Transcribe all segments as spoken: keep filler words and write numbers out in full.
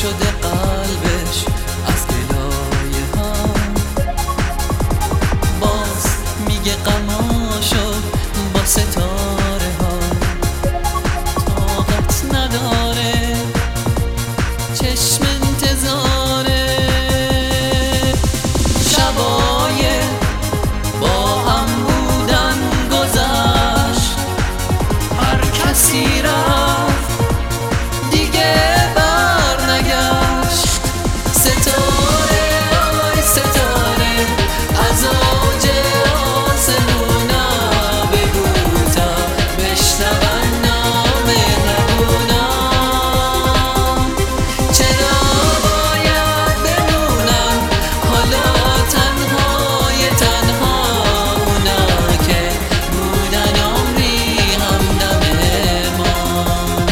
شده قلبش از گلایه ها، باز میگه غماشو با ستاره ها، طاقت نداره چشم انتظاره. شبای با هم بودن گذشت، هر کسی رفت دیگه بر نگشت. ستاره آی ستاره از اوج آسمونا بگو تا بشنون نامهربونا، چرا باید بمونن حالا تنهای تنها اونا که بودن عمری همدم ما.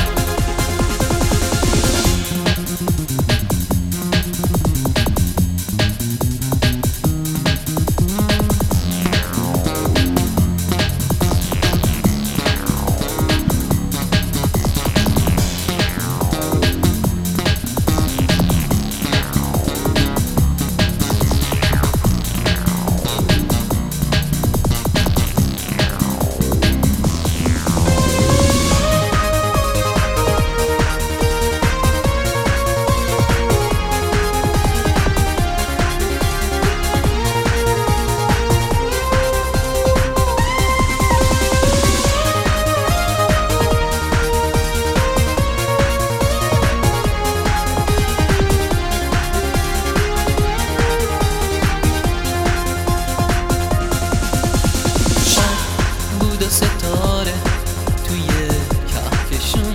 ستاره توی کهکشون،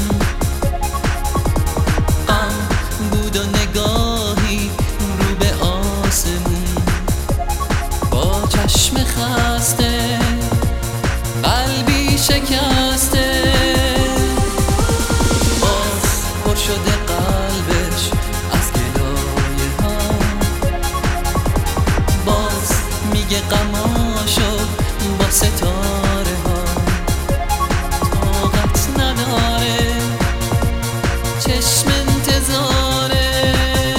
غم بود و نگاهی رو به آسمون، با چشم خسته قلبی شکسته، باز پر شده قلبش از گلایه ها، باز میگه غماشو با ستاره ها، طاقت نداره چشم انتظاره.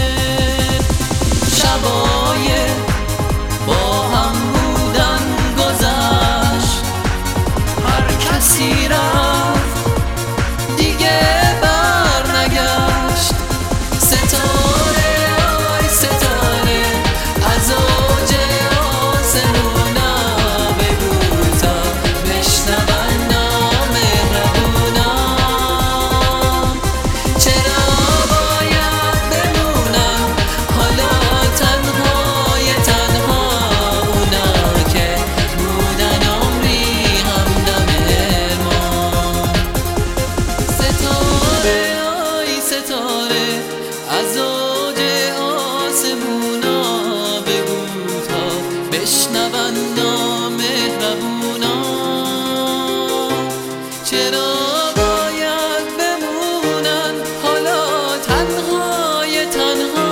شبای با هم بودن گذشت، هر کسی رفت دیگه بر نگشت. ستاره آی ستاره از اوج آسمونا بگو تا بشنون نامهربونا، چرا باید بمونن حالا تنهای تنها اونا که بودن عمری همدم ما. ستاره آی ستاره از اوج آسمونا بگو تا بشنون نامهربونا، چرا باید بمونن حالا تنهای تنها